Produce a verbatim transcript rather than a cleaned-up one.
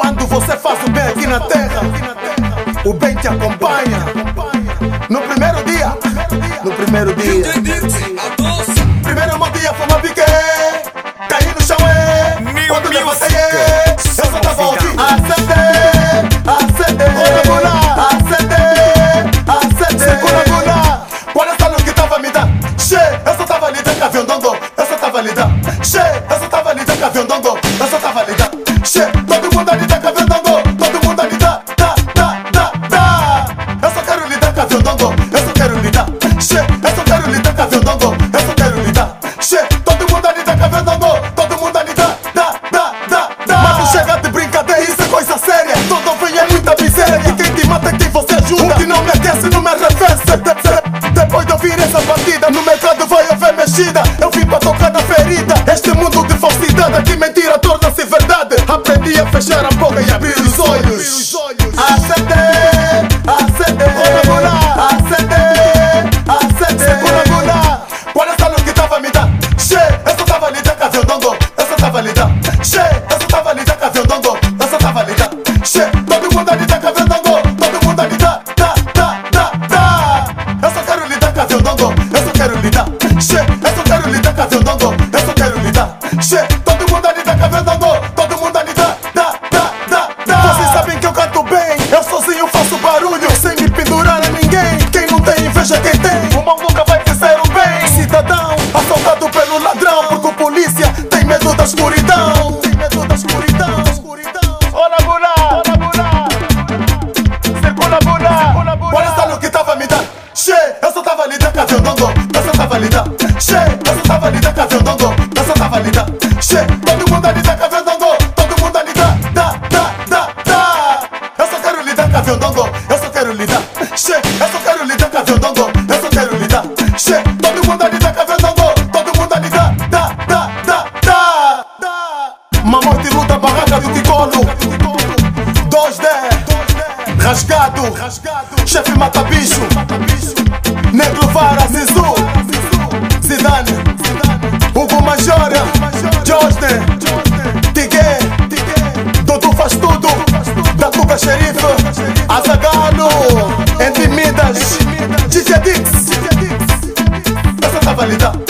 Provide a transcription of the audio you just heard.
Quando você faz o bem aqui na terra, o bem te acompanha. No primeiro dia, no primeiro dia, primeiro meu dia foi uma pique, caí no chão, é. Quando levantei, é. Eu só tava ouvindo. Acendei, acendei, acendei, acendei, acendei. Qual essa luz que tava me dando? Che, eu só tava ali dentro avião dongo. Eu só tava ali dentro. Che, eu só tava ali dentro avião dongo. Eu só tava ali dentro. Che, todo mundo ali dentro avião dongo. Todo mundo ali dá, dá, dá, dá, dá. Eu só quero lidar com avião dongo. Eu só quero lidar. Che, eu só quero lidar com avião dongo. Eu só quero lidar. Che, todo mundo ali dentro avião dongo. Todo mundo ali dá, dá, dá, dá, dá. Mas não chega de brincadeira, isso é coisa séria. Todo vem é muita miséria. E quem te mata é quem você ajuda. Um que não me aquece, não me arrefece. Depois de ouvir essa batida, no mercado vai haver mexida. Eu vim para tocar na ferida. Este mundo de falsidade, aqui mentira torna-se verdade. Aprendi a fechar a boca e abrir os olhos. Acender, acender, acender, acender. Qual essa luz que tava me dando? Che, eu só tava ali dentro avião dongo. Eu só tava ali dentro. Che, eu só tava ali dentro avião dongo. Eu só tava ali dentro. Che, todo mundo ali dentro avião dongo. Todo mundo ali dá, dá, dá, dá, dá. Eu só quero lidar com avião dongo. Eu só quero lidar. Che, eu só quero lidar com avião dongo. Eu só quero lidar. Che, todo mundo ali dá com avião dongo. Todo mundo ali dá, dá, dá, dá, dá. Vocês sabem que eu canto bem. Eu sozinho faço barulho sem me pendurar a ninguém. Quem não tem inveja quem tem. O mal nunca vai vencer o bem. Cidadão assaltado pelo ladrão, porque o polícia tem medo da escuridão. Tem medo da escuridão. Olha bula, olha bula. Circula bula. Olha essa luz que tava me dando. Che, eu só tava ali dentro com avião dongo. Eu só tava ali dentro. Che, eu só tava ali dentro com avião dongo. Eu só tava ali dentro. Che, todo mundo ali dentro com avião dongo. Todo mundo ali dá, dá, dá, dá, dá. Eu só quero lidar com avião dongo. Eu só quero lidar. Che, eu só quero lidar com avião dongo. Eu só quero lidar. Che, todo mundo ali dá com avião dongo. Todo mundo ali dá, dá, dá, dá, dá, dá. Uma morte luta barraca do Ticolo. dois D, rasgado. Chefe mata bicho. Negro Vara, Zizu, Zidane, Hugo Majora, Josne, Tiguê, Dudu faz tudo, da Tuga Xerife, Azagalo, Entre Midas, D J Dix. Eu só tava lidando.